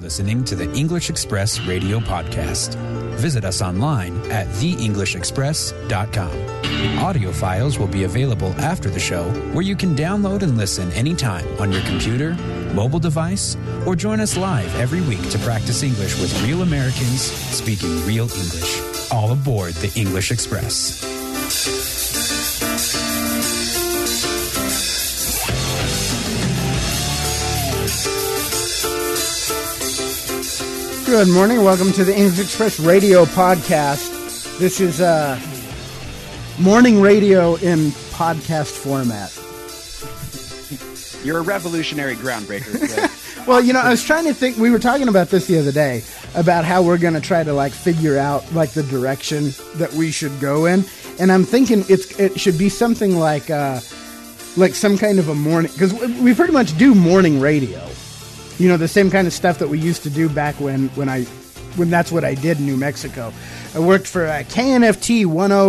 listening to the English Express Radio Podcast. Visit us online at theenglishexpress.com. Audio files will be available after the show, where you can download and listen anytime on your computer, mobile device, or join us live every week to practice English with real Americans speaking real English. All aboard the English Express. Good morning. Welcome to the English Express Radio Podcast. This is morning radio in podcast format. You're a revolutionary groundbreaker. Well, I was trying to think. We were talking about this the other day about how we're going to try to figure out the direction that we should go in, and I'm thinking it should be something like some kind of a morning, because we pretty much do morning radio. The same kind of stuff that we used to do back when that's what I did in New Mexico. I worked for KNFT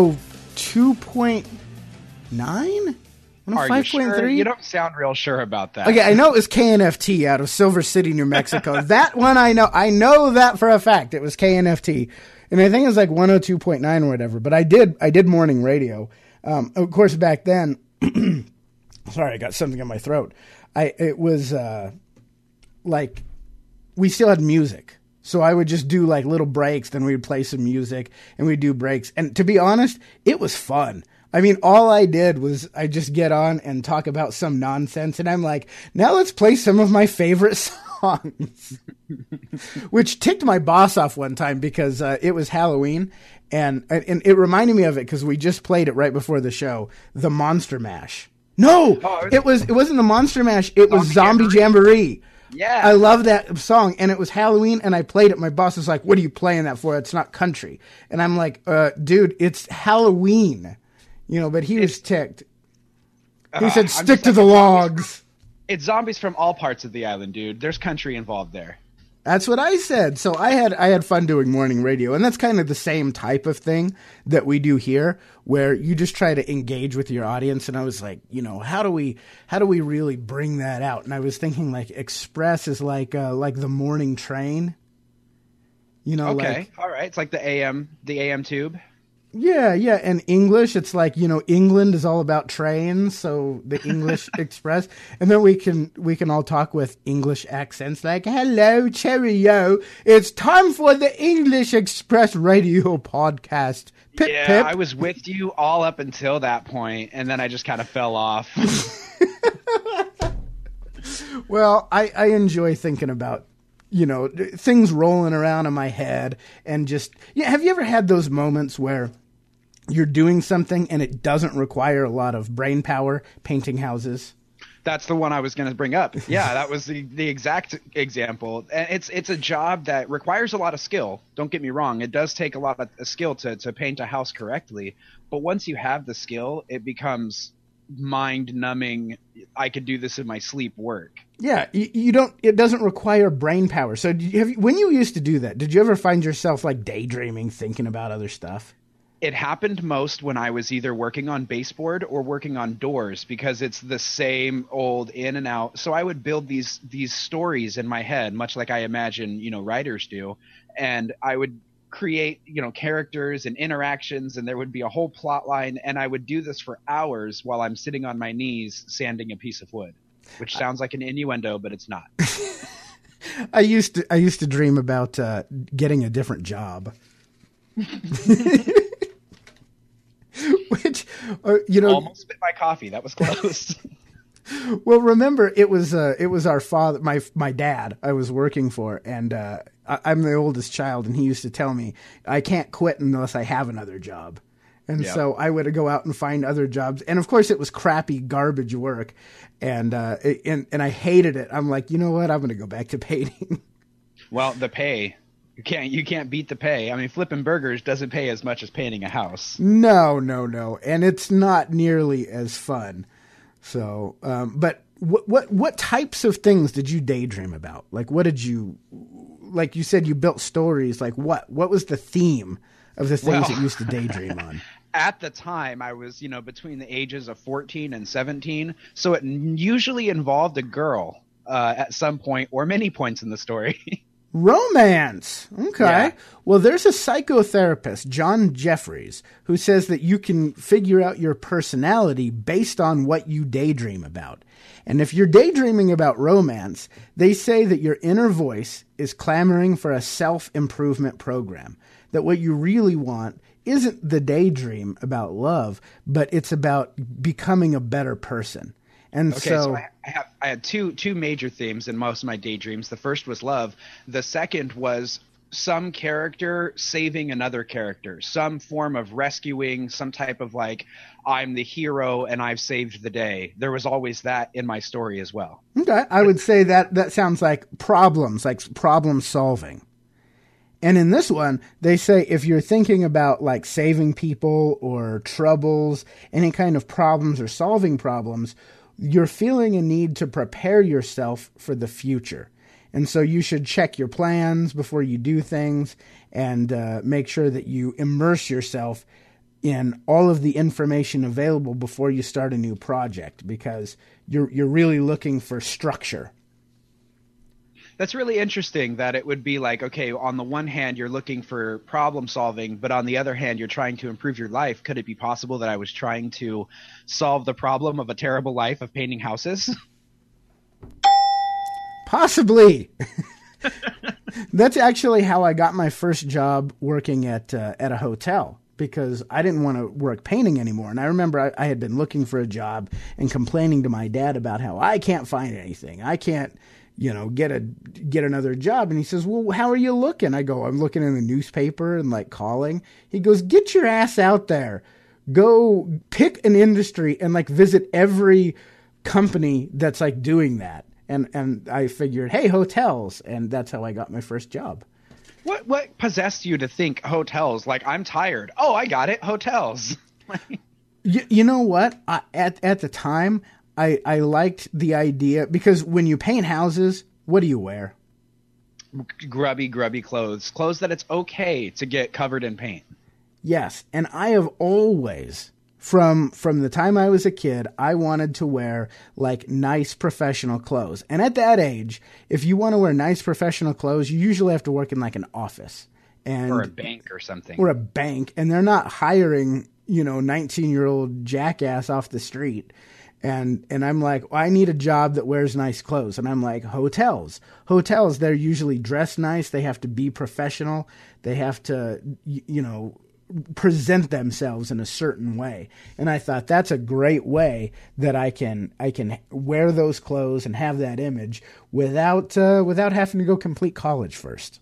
102.9? Are you sure? You don't sound real sure about that. Okay, I know it was KNFT out of Silver City, New Mexico. That one I know. I know that for a fact. It was KNFT. And I think it was 102.9 or whatever. But I did morning radio. Of course, back then, sorry, I got something in my throat. We still had music. So I would just do little breaks, then we'd play some music, and we'd do breaks. And to be honest, it was fun. I mean, all I did was I just get on and talk about some nonsense, and I'm like, now let's play some of my favorite songs. Which ticked my boss off one time because it was Halloween, and it reminded me of it because we just played it right before the show, the Monster Mash. No, it wasn't the Monster Mash, it was Zombie Jamboree. Yeah. I love that song, and it was Halloween, and I played it. My boss was like, what are you playing that for? It's not country. And I'm like, dude, it's Halloween. But he was ticked. He said, stick to the logs. It's zombies from all parts of the island, dude. There's country involved there. That's what I said. So I had fun doing morning radio, and that's kind of the same type of thing that we do here, where you just try to engage with your audience. And I was like, how do we really bring that out? And I was thinking Express is like the morning train. Okay, all right. It's like the AM tube. Yeah. And English, it's England is all about trains, so the English Express. And then we can all talk with English accents hello, cheerio. It's time for the English Express Radio Podcast. Pip, yeah, pip. I was with you all up until that point, and then I just kind of fell off. Well, I enjoy thinking about things rolling around in my head, and just have you ever had those moments where you're doing something and it doesn't require a lot of brain power, painting houses? That's the one I was going to bring up. Yeah, that was the exact example. And it's a job that requires a lot of skill. Don't get me wrong. It does take a lot of skill to paint a house correctly. But once you have the skill, it becomes mind-numbing. I could do this in my sleep work. Yeah, it doesn't require brain power. So when you used to do that, did you ever find yourself daydreaming, thinking about other stuff? It happened most when I was either working on baseboard or working on doors, because it's the same old in and out. So I would build these stories in my head, much like I imagine, writers do. And I would create, characters and interactions, and there would be a whole plot line. And I would do this for hours while I'm sitting on my knees sanding a piece of wood, which sounds like an innuendo, but it's not. I used to dream about getting a different job. Which, almost spit my coffee. That was close. Well, remember, it was our father, my dad I was working for, and I'm the oldest child, and he used to tell me, I can't quit unless I have another job. And so I would go out and find other jobs. And of course it was crappy garbage work. And I hated it. I'm like, you know what? I'm going to go back to painting. Well, the pay, you can't beat the pay. I mean, flipping burgers doesn't pay as much as painting a house. No. And it's not nearly as fun. So, but what types of things did you daydream about? Like, what did you, like you said, you built stories. Like what was the theme of the things that you used to daydream on? At the time, I was, between the ages of 14 and 17. So it usually involved a girl at some point or many points in the story. Romance. Okay. Yeah. Well, there's a psychotherapist, John Jeffries, who says that you can figure out your personality based on what you daydream about. And if you're daydreaming about romance, they say that your inner voice is clamoring for a self-improvement program. That what you really want isn't the daydream about love, but it's about becoming a better person. And Okay, so I had two major themes in most of my daydreams. The first was love. The second was some character saving another character, some form of rescuing, some type of like, I'm the hero and I've saved the day. There was always that in my story as well. Okay, I would say that sounds like problem solving. And in this one, they say if you're thinking about like saving people or troubles, any kind of problems or solving problems, you're feeling a need to prepare yourself for the future. And so you should check your plans before you do things and make sure that you immerse yourself in all of the information available before you start a new project, because you're really looking for structure. That's really interesting that it would be like, okay, on the one hand, you're looking for problem solving, but on the other hand, you're trying to improve your life. Could it be possible that I was trying to solve the problem of a terrible life of painting houses? Possibly. That's actually how I got my first job working at a hotel, because I didn't want to work painting anymore. And I remember I had been looking for a job and complaining to my dad about how I can't find anything. I can't, get another job. And he says, well, how are you looking? I go, I'm looking in the newspaper and like calling. He goes, get your ass out there. Go pick an industry and like visit every company that's like doing that. And I figured, hey, hotels. And that's how I got my first job. What possessed you to think hotels? Like, I'm tired. Oh, I got it. Hotels. You know what? At the time, I liked the idea, because when you paint houses, what do you wear? Grubby clothes. Clothes that it's okay to get covered in paint. Yes. And I have always, from the time I was a kid, I wanted to wear like nice professional clothes. And at that age, if you want to wear nice professional clothes, you usually have to work in like an office. Or a bank or something. Or a bank. And they're not hiring, 19-year-old jackass off the street. And I'm like, well, I need a job that wears nice clothes. And I'm like, hotels. Hotels, they're usually dressed nice. They have to be professional. They have to, present themselves in a certain way. And I thought that's a great way that I can wear those clothes and have that image without having to go complete college first.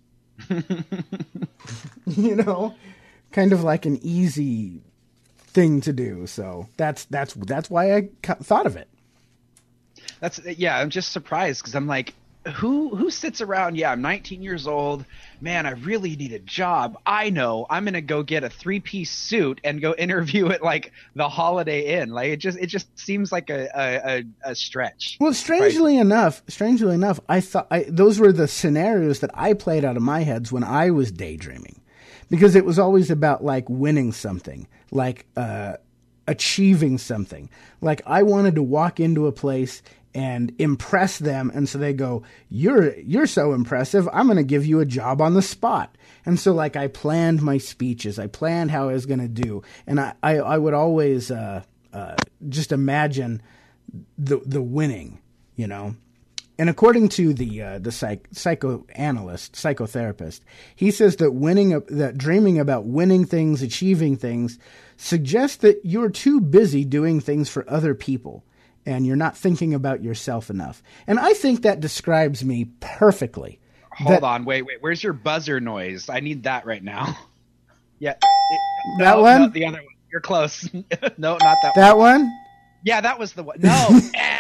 Kind of like an easy thing to do. So that's why I thought of it. I'm just surprised, because I'm like, who sits around? Yeah, I'm 19 years old. Man, I really need a job. I know. I'm gonna go get a 3-piece suit and go interview at like the Holiday Inn. Like it just seems like a stretch. Well, strangely enough, I thought those were the scenarios that I played out of my heads when I was daydreaming, because it was always about like winning something, like achieving something. Like I wanted to walk into a place and impress them, and so they go, you're so impressive, I'm going to give you a job on the spot. And so like I planned my speeches, I planned how I was going to do, and I would always just imagine the winning, And according to the psychotherapist, he says that that dreaming about winning things, achieving things, suggests that you're too busy doing things for other people, and you're not thinking about yourself enough. And I think that describes me perfectly. Hold on, wait. Where's your buzzer noise? I need that right now. Yeah. That one? No, the other one. You're close. No, not that one. That one? Yeah, that was the one. No.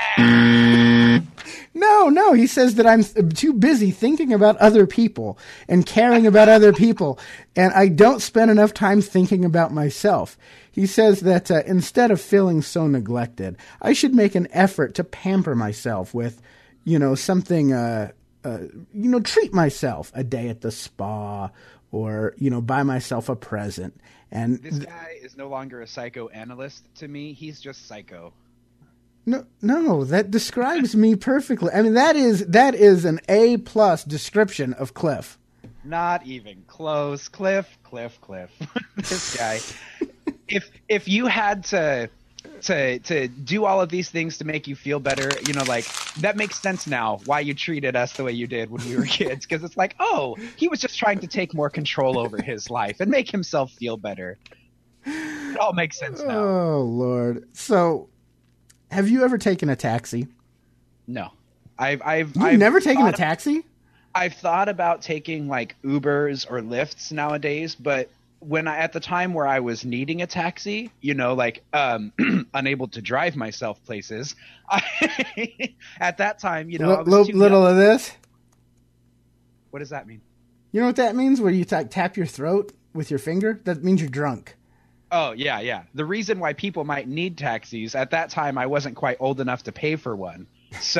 No, he says that I'm too busy thinking about other people and caring about other people, and I don't spend enough time thinking about myself. He says that instead of feeling so neglected, I should make an effort to pamper myself with, something, treat myself a day at the spa, or, buy myself a present. And this guy is no longer a psychoanalyst to me. He's just psycho. No, that describes me perfectly. I mean, that is an A+ description of Cliff. Not even close. Cliff. This guy. If you had to do all of these things to make you feel better, like that makes sense now why you treated us the way you did when we were kids, because it's like, oh, he was just trying to take more control over his life and make himself feel better. It all makes sense now. Oh Lord. So, have you ever taken a taxi? No. I've never taken a taxi? I've thought about taking like Ubers or Lyfts nowadays, but at the time where I was needing a taxi, unable to drive myself places, at that time, I was too little young. of this. What does that mean? You know what that means? Where you tap your throat with your finger? That means you're drunk. Oh, yeah. The reason why people might need taxis, at that time, I wasn't quite old enough to pay for one. So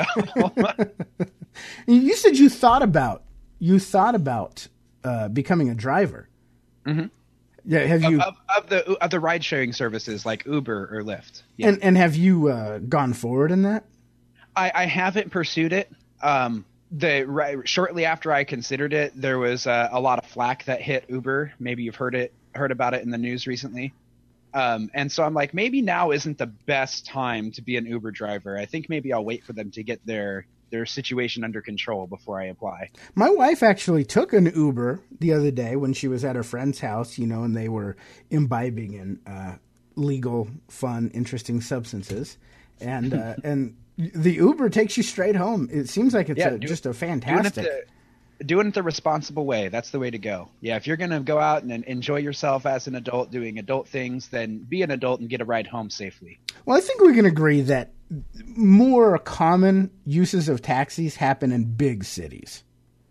you said you thought about becoming a driver. Mm-hmm. Yeah, have you of the ride sharing services like Uber or Lyft? Yeah. And have you gone forward in that? I haven't pursued it. Shortly after I considered it, there was a lot of flack that hit Uber. Maybe you've heard about it in the news recently. And so I'm like, maybe now isn't the best time to be an Uber driver. I think maybe I'll wait for them to get their situation under control before I apply. My wife actually took an Uber the other day when she was at her friend's house, and they were imbibing in legal, fun, interesting substances. And and the Uber takes you straight home. It seems like it's just a fantastic... Doing it the responsible way. That's the way to go. Yeah, if you're going to go out and enjoy yourself as an adult doing adult things, then be an adult and get a ride home safely. Well, I think we can agree that more common uses of taxis happen in big cities.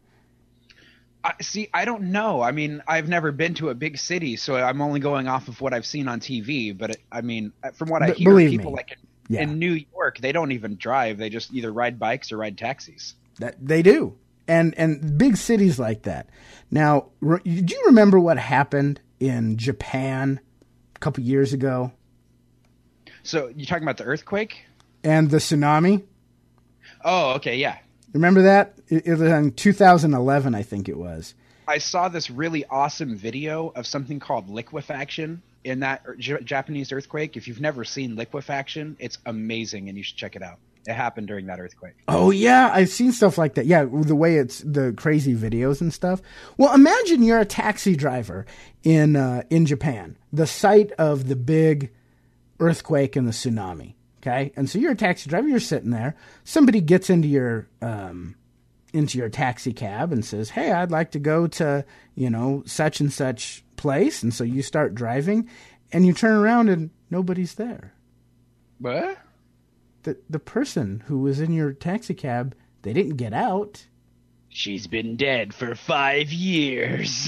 I don't know. I mean, I've never been to a big city, so I'm only going off of what I've seen on TV. But from what I hear, people in New York, they don't even drive. They just either ride bikes or ride taxis. That they do. And big cities like that. Now, do you remember what happened in Japan a couple years ago? So you're talking about the earthquake? And the tsunami? Oh, okay, yeah. Remember that? It was in 2011, I think it was. I saw this really awesome video of something called liquefaction in that Japanese earthquake. If you've never seen liquefaction, it's amazing and you should check it out. It happened during that earthquake. Oh, yeah. I've seen stuff like that. Yeah, the way it's the crazy videos and stuff. Well, imagine you're a taxi driver in Japan, the site of the big earthquake and the tsunami. Okay? And so you're a taxi driver. You're sitting there. Somebody gets into your taxi cab and says, hey, I'd like to go to, such and such place. And so you start driving and you turn around and nobody's there. What? The person who was in your taxi cab, they didn't get out. She's been dead for 5 years.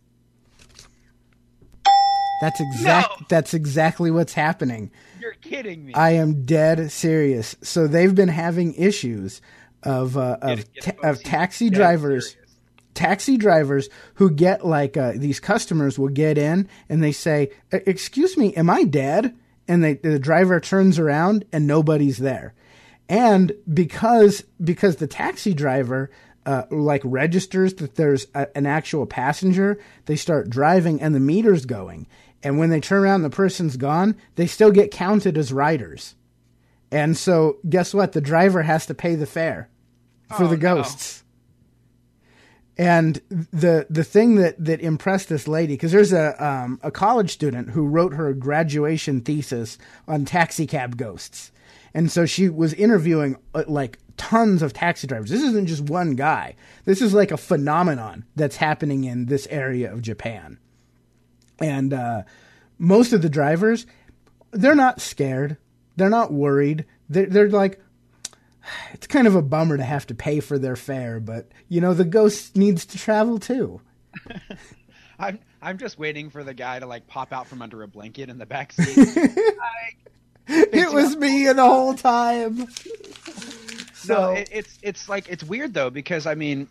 That's exactly what's happening. You're kidding me. I am dead serious. So they've been having issues of taxi drivers. Taxi drivers who get these customers will get in and they say, excuse me, am I dead? And the driver turns around and nobody's there. And because the taxi driver registers that there's an actual passenger, they start driving and the meter's going. And when they turn around and the person's gone, they still get counted as riders. And so guess what? The driver has to pay the fare for the ghosts. And the thing that impressed this lady, because there's a college student who wrote her graduation thesis on taxi cab ghosts. And so she was interviewing tons of taxi drivers. This isn't just one guy. This is like a phenomenon that's happening in this area of Japan. And most of the drivers, they're not scared. They're not worried. They're like, it's kind of a bummer to have to pay for their fare, but the ghost needs to travel too. I'm just waiting for the guy to pop out from under a blanket in the back seat. It was me the whole time. So no, it's weird though, because I mean,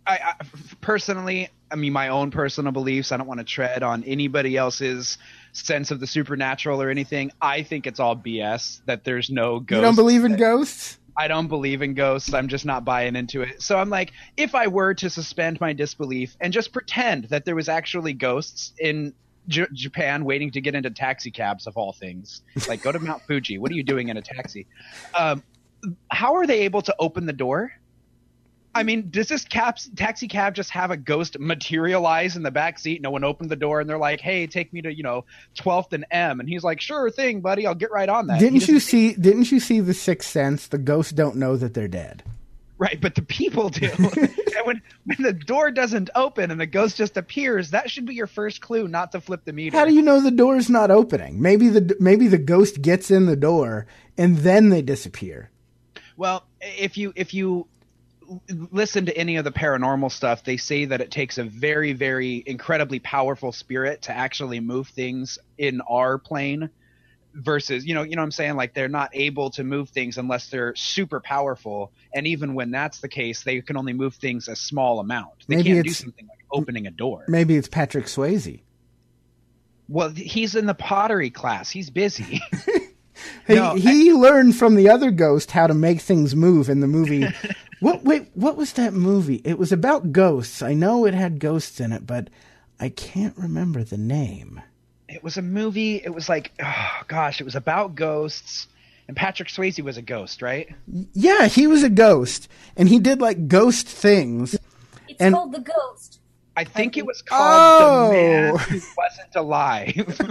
I personally, I mean, my own personal beliefs, I don't want to tread on anybody else's sense of the supernatural or anything. I think it's all BS, that there's no ghosts. You don't believe in ghosts? I don't believe in ghosts. I'm just not buying into it. So I'm like, if I were to suspend my disbelief and just pretend that there was actually ghosts in Japan waiting to get into taxi cabs of all things, like go to Mount Fuji. What are you doing in a taxi? How are they able to open the door? I mean, does this taxi cab just have a ghost materialize in the back seat? No one opened the door and they're like, hey, take me to, 12th and M. And he's like, sure thing, buddy. I'll get right on that. Didn't you see The Sixth Sense? The ghosts don't know that they're dead. Right, but the people do. And when the door doesn't open and the ghost just appears, that should be your first clue not to flip the meter. How do you know the door's not opening? Maybe the ghost gets in the door and then they disappear. Well, if you listen to any of the paranormal stuff, they say that it takes a very, very incredibly powerful spirit to actually move things in our plane versus, you know what I'm saying? Like, they're not able to move things unless they're super powerful. And even when that's the case, they can only move things a small amount. They can't do something like opening a door. Maybe it's Patrick Swayze. Well, he's in the pottery class. He's busy. He learned from the other ghost how to make things move in the movie. What was that movie? It was about ghosts. I know it had ghosts in it, but I can't remember the name. It was a movie. It was like, oh gosh, it was about ghosts. And Patrick Swayze was a ghost, right? Yeah, he was a ghost. And he did like ghost things. It's called The Ghost. I think it was called The Man Who Wasn't Alive.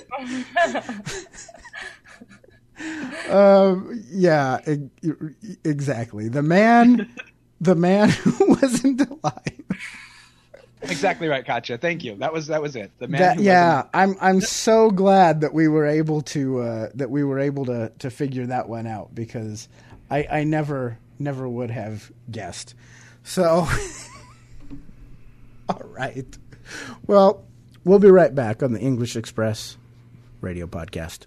Yeah, exactly. The man who wasn't alive. Exactly right, Katya. Thank you. That was it. The man. I'm so glad that we were able to figure that one out, because I never would have guessed. So, all right. Well, we'll be right back on the English Express radio podcast.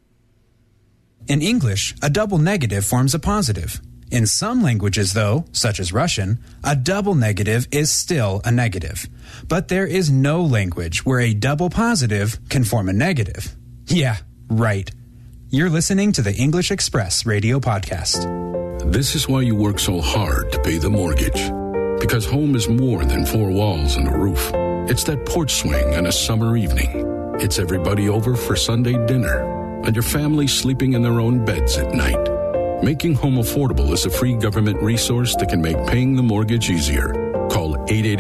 In English, a double negative forms a positive. In some languages, though, such as Russian, a double negative is still a negative. But there is no language where a double positive can form a negative. Yeah, right. You're listening to the English Express radio podcast. This is why you work so hard to pay the mortgage. Because home is more than four walls and a roof. It's that porch swing on a summer evening. It's everybody over for Sunday dinner. And your family sleeping in their own beds at night. Making Home Affordable is a free government resource that can make paying the mortgage easier. Call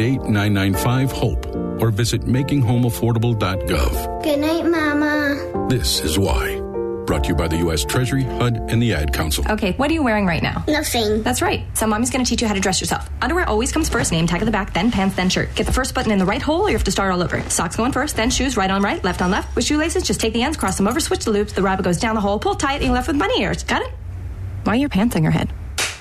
888-995-HOPE or visit makinghomeaffordable.gov. Good night, Mama. This is why. Brought to you by the U.S. Treasury, HUD, and the Ad Council. Okay, what are you wearing right now? Nothing. That's right. So Mommy's going to teach you how to dress yourself. Underwear always comes first, name tag at the back, then pants, then shirt. Get the first button in the right hole or you have to start all over. Socks going first, then shoes, right on right, left on left. With shoelaces, just take the ends, cross them over, switch the loops. The rabbit goes down the hole, pull tight, and you're left with bunny ears. Got it? Why are your pants on your head?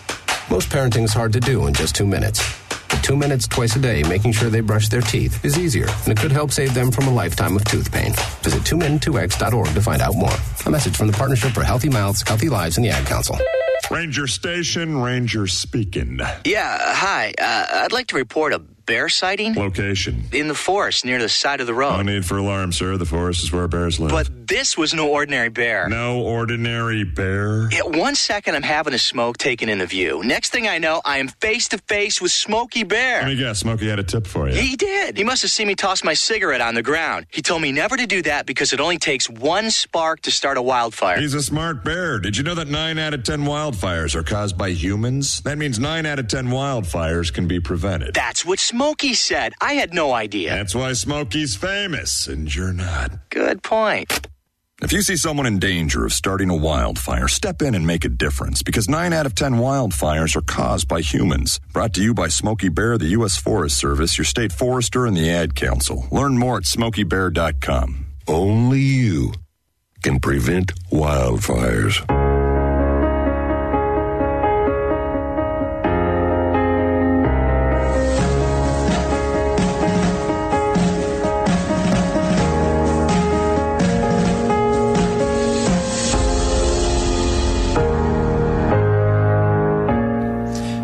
Most parenting is hard to do in just 2 minutes. But 2 minutes twice a day making sure they brush their teeth is easier, and it could help save them from a lifetime of tooth pain. Visit 2min2x.org to find out more. A message from the Partnership for Healthy Mouths, Healthy Lives, and the Ad Council. Ranger Station, Ranger speaking. Yeah, hi. I'd like to report a bear sighting. Location? In the forest, near the side of the road. No need for alarm, sir. The forest is where bears live. But this was no ordinary bear. No ordinary bear? Yeah, 1 second I'm having a smoke taking in the view. Next thing I know, I am face to face with Smokey Bear. Let me guess, Smokey had a tip for you. He did. He must have seen me toss my cigarette on the ground. He told me never to do that because it only takes one spark to start a wildfire. He's a smart bear. Did you know that 9 out of 10 wildfires are caused by humans? That means 9 out of 10 wildfires can be prevented. That's what Smokey said. I had no idea. That's why Smokey's famous, and you're not. Good point. If you see someone in danger of starting a wildfire, step in and make a difference, because 9 out of 10 wildfires are caused by humans. Brought to you by Smokey Bear, the U.S. Forest Service, your state forester, and the Ad Council. Learn more at smokeybear.com. Only you can prevent wildfires.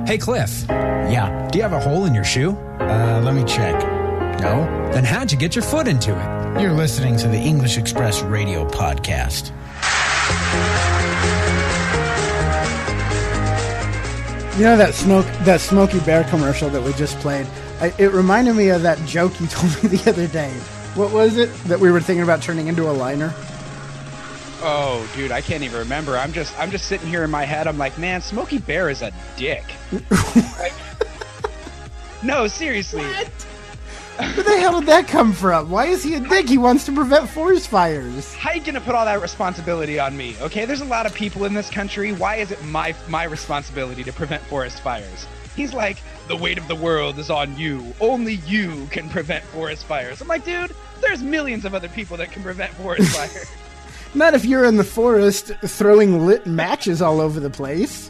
Hey, Cliff. Yeah. Do you have a hole in your shoe? Let me check. No? Then how'd you get your foot into it? You're listening to the English Express Radio Podcast. You know that Smokey Bear commercial that we just played? It reminded me of that joke you told me the other day. What was it that we were thinking about turning into a liner? Oh, dude, I can't even remember. I'm just sitting here in my head. I'm like, man, Smokey Bear is a dick. Like, no, seriously. What? Where the hell did that come from? Why is he a dick? He wants to prevent forest fires. How you gonna put all that responsibility on me? Okay, there's a lot of people in this country. Why is it my responsibility to prevent forest fires? He's like, the weight of the world is on you. Only you can prevent forest fires. I'm like, dude, there's millions of other people that can prevent forest fires. Not if you're in the forest throwing lit matches all over the place.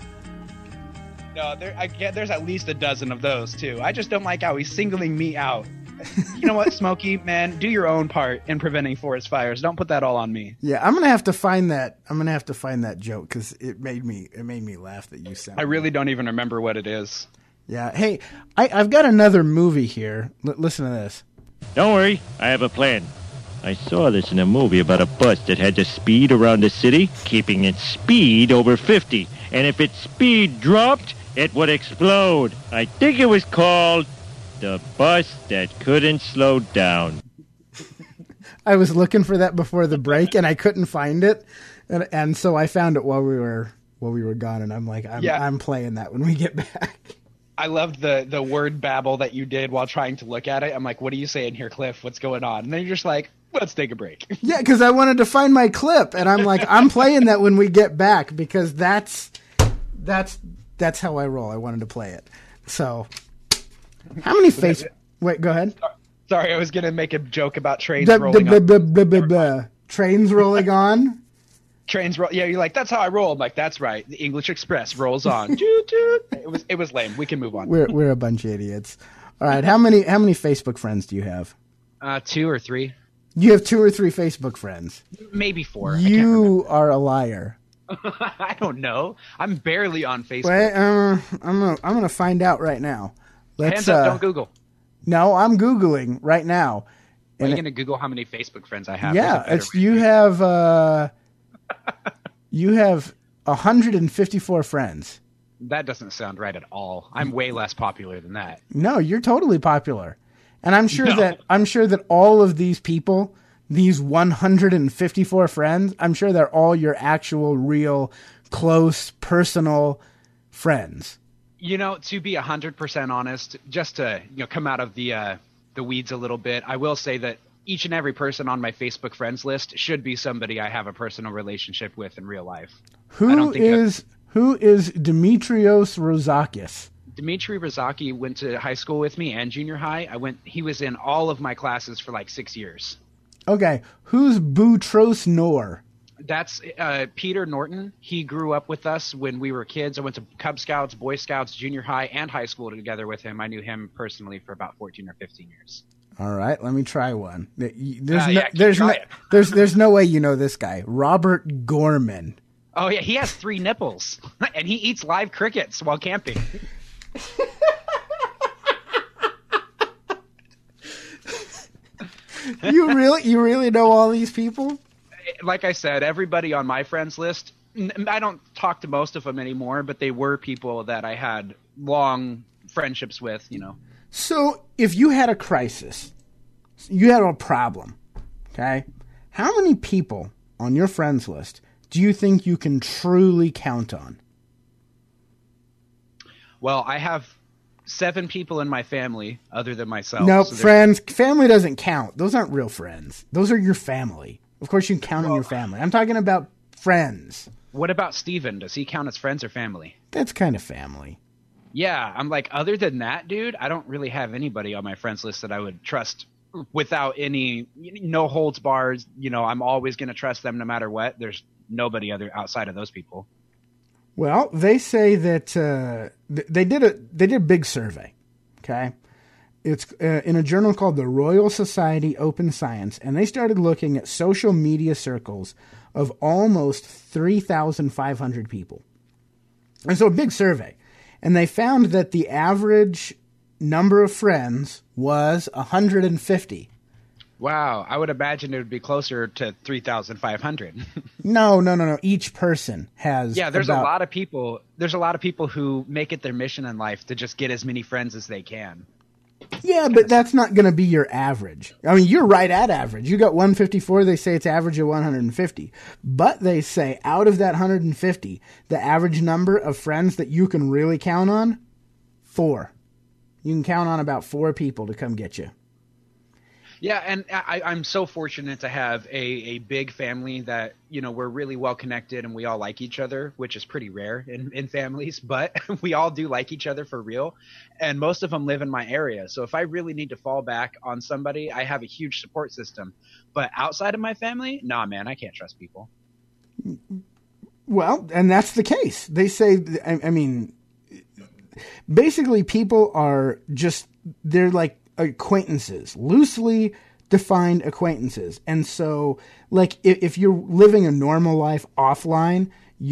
No, there's at least a dozen of those, too. I just don't like how he's singling me out. You know what, Smokey, man, do your own part in preventing forest fires. Don't put that all on me. Yeah, I'm gonna have to find that. I'm gonna have to find that joke because it made me laugh that you sent. I really don't even remember what it is. Yeah. Hey, I've got another movie here. Listen to this. Don't worry, I have a plan. I saw this in a movie about a bus that had to speed around the city, keeping its speed over 50. And if its speed dropped, it would explode. I think it was called The Bus That Couldn't Slow Down. I was looking for that before the break, and I couldn't find it. And so I found it while we were gone, and I'm like, I'm playing that when we get back. I loved the word babble that you did while trying to look at it. I'm like, what are you saying here, Cliff? What's going on? And then you're just like, let's take a break. Yeah, because I wanted to find my clip, and I'm like, I'm playing that when we get back because that's how I roll. I wanted to play it. So, how many Wait, go ahead. Sorry, I was gonna make a joke about trains rolling on. Trains rolling on. Trains roll. Yeah, you're like, that's how I roll. I'm like, that's right. The English Express rolls on. It was lame. We can move on. We're a bunch of idiots. All right, how many Facebook friends do you have? 2 or 3. You have 2 or 3 Facebook friends. Maybe 4. You are a liar. I don't know. I'm barely on Facebook. Wait, I'm gonna find out right now. Hands up! Don't Google. No, I'm Googling right now. Are you gonna Google how many Facebook friends I have? Yeah, you have 154 friends. That doesn't sound right at all. I'm way less popular than that. No, you're totally popular. And I'm sure that all of these people, these 154 friends, I'm sure they're all your actual, real, close, personal friends. You know, to be 100% honest, just to come out of the weeds a little bit, I will say that each and every person on my Facebook friends list should be somebody I have a personal relationship with in real life. Who is Dimitrios Rozakis? Dimitri Rozaki went to high school with me and junior high. He was in all of my classes for like 6 years. Okay. Who's Boutros Noor? That's Peter Norton. He grew up with us when we were kids. I went to Cub Scouts, Boy Scouts, junior high, and high school together with him. I knew him personally for about 14 or 15 years. All right, let me try one. There's no way you know this guy. Robert Gorman. Oh, yeah, he has 3 nipples, and he eats live crickets while camping. You really know all these people? Like I said, everybody on my friends list, I don't talk to most of them anymore, but they were people that I had long friendships with, So if you had a crisis, you had a problem, okay? How many people on your friends list do you think you can truly count on? Well, I have 7 people in my family other than myself. No, so friends. Family doesn't count. Those aren't real friends. Those are your family. Of course you can count on your family. I'm talking about friends. What about Steven? Does he count as friends or family? That's kind of family. Yeah, I'm like, other than that, dude, I don't really have anybody on my friends list that I would trust without any, no holds bars. I'm always going to trust them no matter what. There's nobody outside of those people. Well, they say that they did a big survey. Okay, it's in a journal called the Royal Society Open Science, and they started looking at social media circles of almost 3,500 people, and so a big survey. And they found that the average number of friends was 150. Wow, I would imagine it would be closer to 3,500. No. Each person has. Yeah, there's a lot of people. There's a lot of people who make it their mission in life to just get as many friends as they can. Yeah, but that's not going to be your average. I mean, you're right at average. You got 154. They say it's average of 150. But they say out of that 150, the average number of friends that you can really count on, 4. You can count on about 4 people to come get you. Yeah, and I'm so fortunate to have a big family that, you know, we're really well connected and we all like each other, which is pretty rare in families, but we all do like each other for real. And most of them live in my area. So if I really need to fall back on somebody, I have a huge support system. But outside of my family, nah, man, I can't trust people. Well, and that's the case. They say, I mean, basically people are just, they're like acquaintances, loosely defined acquaintances. And so, like, if you're living a normal life offline,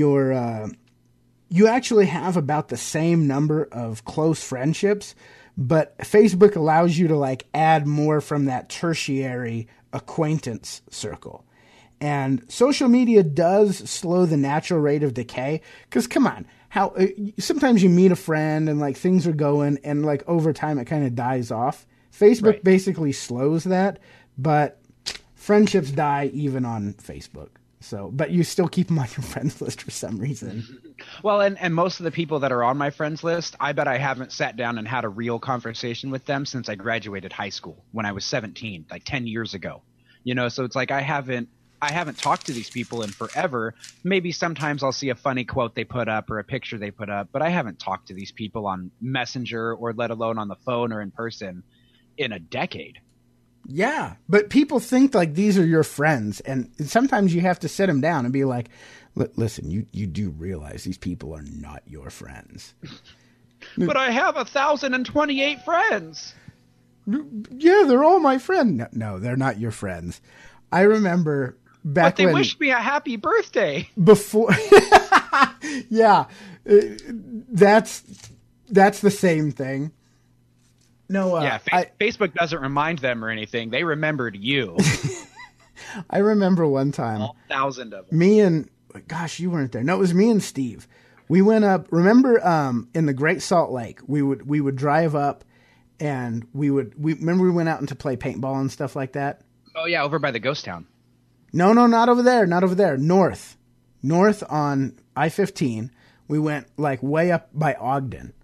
you actually have about the same number of close friendships, but Facebook allows you to, like, add more from that tertiary acquaintance circle. And social media does slow the natural rate of decay, because come on, how sometimes you meet a friend and, like, things are going, and, like, over time it kind of dies off. Facebook basically slows that, but friendships die even on Facebook. So, but you still keep them on your friends list for some reason. Well, and most of the people that are on my friends list, I bet I haven't sat down and had a real conversation with them since I graduated high school when I was 17, like 10 years ago. You know, so it's like I haven't talked to these people in forever. Maybe sometimes I'll see a funny quote they put up or a picture they put up, but I haven't talked to these people on Messenger or let alone on the phone or in person in a decade. Yeah, but people think like these are your friends, and sometimes you have to sit them down and be like, listen, you do realize these people are not your friends. But I have 1,028 friends. Yeah, they're all my friends. No, they're not your friends. I remember back when... But they wished me a happy birthday. Before... Yeah, that's the same thing. No, yeah, Facebook doesn't remind them or anything. They remembered you. I remember one time. All 1,000 of them. Me and, gosh, you weren't there. No, it was me and Steve. We went up, remember in the Great Salt Lake, we would drive up and we remember we went out to play paintball and stuff like that? Oh, yeah, over by the ghost town. No, not over there. Not over there. North on I-15. We went like way up by Ogden.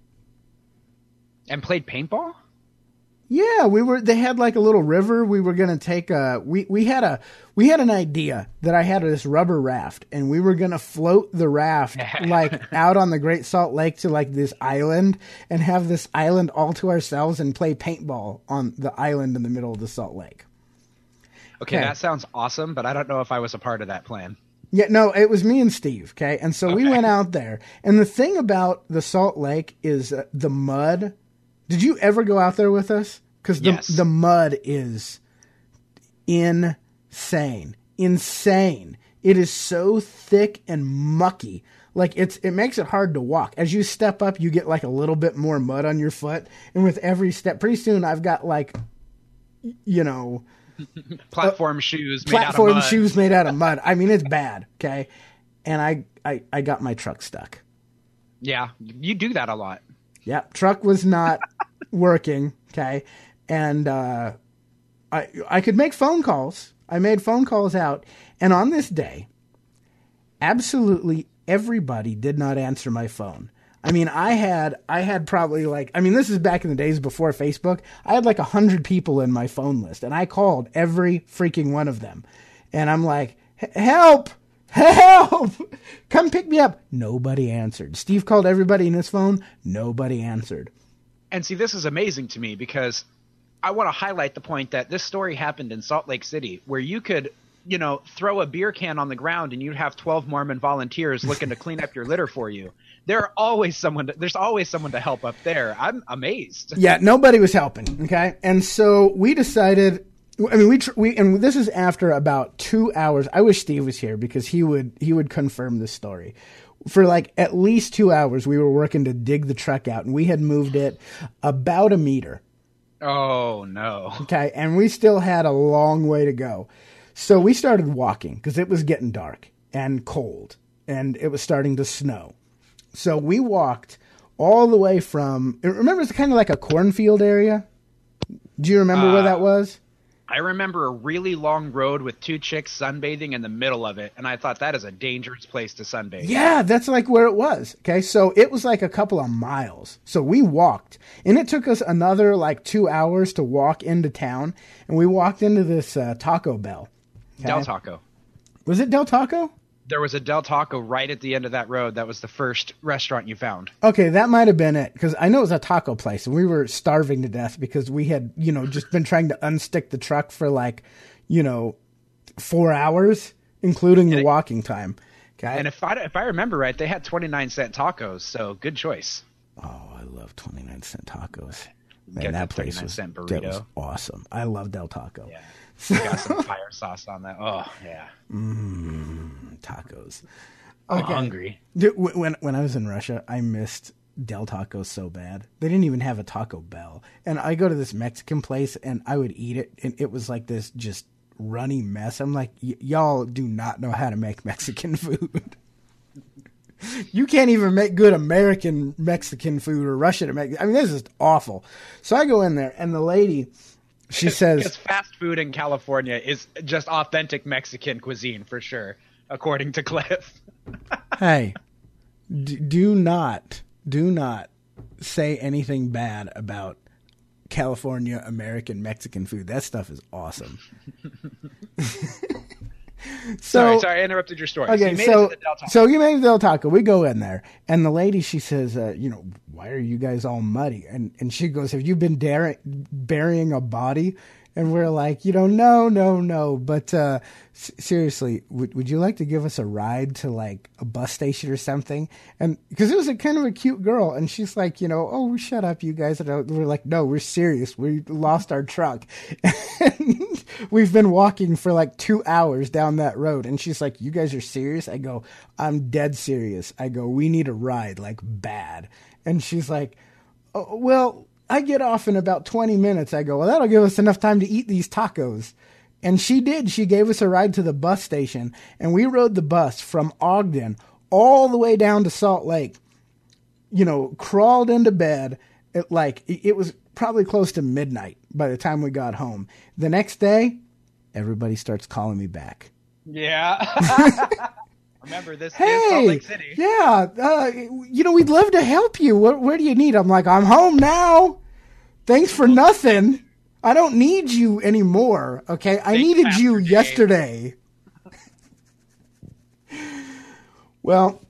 And played paintball? Yeah, they had like a little river. We were going to take we had an idea that I had this rubber raft, and we were going to float the raft like out on the Great Salt Lake to like this island and have this island all to ourselves and play paintball on the island in the middle of the Salt Lake. Okay, that sounds awesome, but I don't know if I was a part of that plan. Yeah, no, it was me and Steve, okay? And so we went out there. And the thing about the Salt Lake is the mud. Did you ever go out there with us? Because the mud is insane. Insane. It is so thick and mucky. Like it makes it hard to walk. As you step up, you get like a little bit more mud on your foot. And with every step, pretty soon I've got like, you know... platform shoes made out of mud. I mean, it's bad, okay? And I got my truck stuck. Yeah, you do that a lot. Yeah, truck was not working, okay? And I could make phone calls. I made phone calls out. And on this day, absolutely everybody did not answer my phone. I mean, I had probably like, I mean, this is back in the days before Facebook. I had like 100 people in my phone list, and I called every freaking one of them. And I'm like, help, come pick me up. Nobody answered. Steve called everybody in his phone. Nobody answered. And see, this is amazing to me because I want to highlight the point that this story happened in Salt Lake City, where you could, you know, throw a beer can on the ground and you'd have 12 Mormon volunteers looking to clean up your litter for you. There's always someone to help up there. I'm amazed. Yeah, nobody was helping. Okay. And so we decided, I mean, and this is after about 2 hours. I wish Steve was here because he would confirm this story. For like at least 2 hours, we were working to dig the truck out, and we had moved it about a meter. Oh, no. Okay, and we still had a long way to go. So we started walking because it was getting dark and cold, and it was starting to snow. So we walked all the way from, remember, it's kind of like a cornfield area. Do you remember where that was? I remember a really long road with two chicks sunbathing in the middle of it, and I thought that is a dangerous place to sunbathe. Yeah, that's like where it was. Okay, so it was like a couple of miles. So we walked, and it took us another like 2 hours to walk into town, and we walked into this Taco Bell. Okay? Del Taco. Was it Del Taco? There was a Del Taco right at the end of that road. That was the first restaurant you found. Okay, that might have been it, because I know it was a taco place, and we were starving to death because we had, just been trying to unstick the truck for 4 hours, including the walking time. Okay? And if I remember right, they had 29-cent tacos, so good choice. Oh, I love 29-cent tacos. Man, that place was awesome. I love Del Taco. Yeah. Got some fire sauce on that. Oh, yeah. Tacos. I'm hungry. Dude, when I was in Russia, I missed Del Taco so bad. They didn't even have a Taco Bell. And I go to this Mexican place, and I would eat it, and it was like this just runny mess. I'm like, y'all do not know how to make Mexican food. You can't even make good American Mexican food or Russian. I mean, this is awful. So I go in there, and the lady... She says, because fast food in California is just authentic Mexican cuisine for sure, according to Cliff. Hey, do not say anything bad about California American Mexican food. That stuff is awesome. Sorry, I interrupted your story. Okay, so you made the Del Taco. We go in there, and the lady, she says, why are you guys all muddy? And she goes, have you been burying a body? And we're like, no. But seriously, would you like to give us a ride to like a bus station or something? And because it was a kind of a cute girl, and she's like, oh, shut up, you guys. And we're like, no, we're serious. We lost our truck. And we've been walking for like 2 hours down that road. And she's like, you guys are serious? I go, I'm dead serious. I go, we need a ride, like bad. And she's like, oh, well, I get off in about 20 minutes. I go, well, that'll give us enough time to eat these tacos. And she did. She gave us a ride to the bus station, and we rode the bus from Ogden all the way down to Salt Lake, crawled into bed. It was probably close to midnight by the time we got home. The next day, everybody starts calling me back. Yeah. Remember, this is Salt Lake City. Yeah. We'd love to help you. Where do you need? I'm like, I'm home now. Thanks for nothing. I don't need you anymore. Okay. I needed you yesterday. Well,